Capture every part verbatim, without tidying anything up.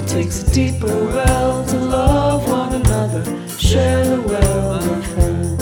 takes a deeper well to love one another. Share the well, my friend.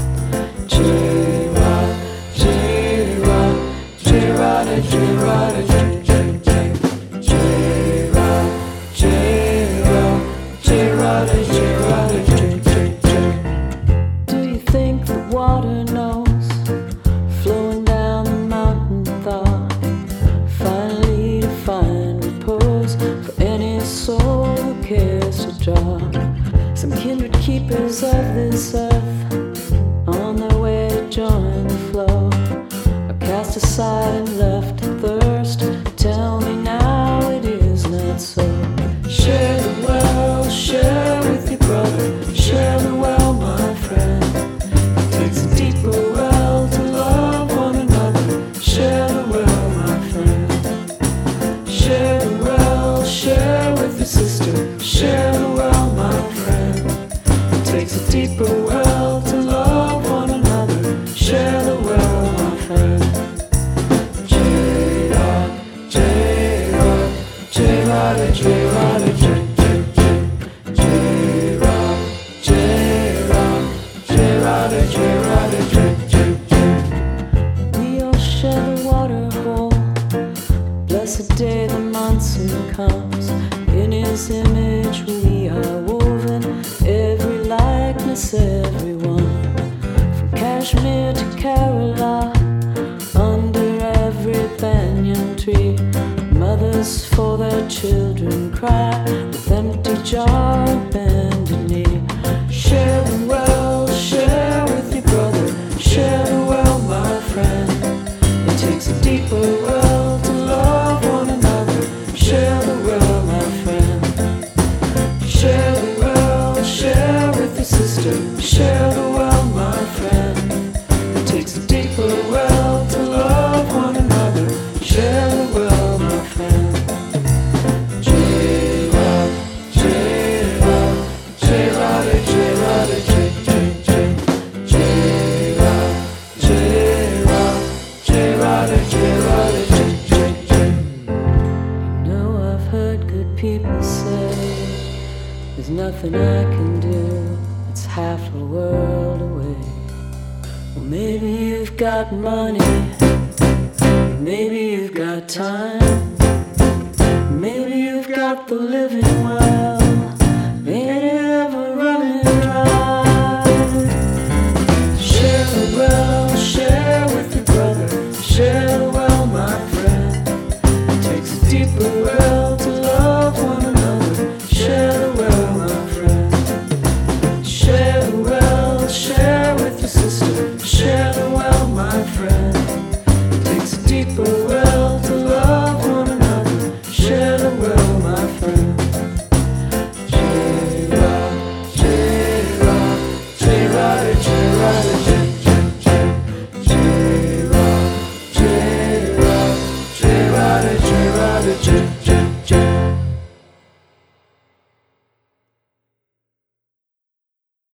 J-Rod, J-Rod, J-Rod, J-Rod, J-J, J-Rod, J-Rod, J-Rod, J-Rod, J-J. Do you think the water knows, flowing down the mountain thaw, finally to find repose for any soul who cares to draw? Some kindred keepers of this earth, on their way to join the flow, are cast aside and left to thirst. Tell me now it is not so. Share the well, share with your brother. Share the well, my friend. It takes a deeper well to love one another. Share the well, my friend. Share the well, share with your sister. Share the well, my friend. It takes a deeper well to love one another. Share the well, my friend. J-Rod, J-Rod, J-Rod, J-Rod, J-J, J-Rod, J-Rod, J-Rod, J-Rod, J-J. We all share the water hole. Blessed day the monsoon comes. In his image we are woven, every likeness, everyone. From Kashmir to Kerala, under every banyan tree, mothers for their children cry, with empty jar and bended knee. Share the well, share with your brother. Share the well, my friend. It takes a deeper well to love one another. Share the well, my friend. Share the well, share with your sister. Share the well, my friend. It takes a deeper well to love one another. Share the well, my friend. J-Rod, J-Rod, J-Rod, J-Rod, J-J, J-Rod, J-Rod, J-Rod, J-Rod, J-J. You know I've heard good people say there's nothing I can do, it's half a world away. Well, maybe you've got money, maybe you've got time, maybe you've got the living well, ain't it ever running dry? Share the well, share with your brother. Share the well, my friend. It takes a deeper well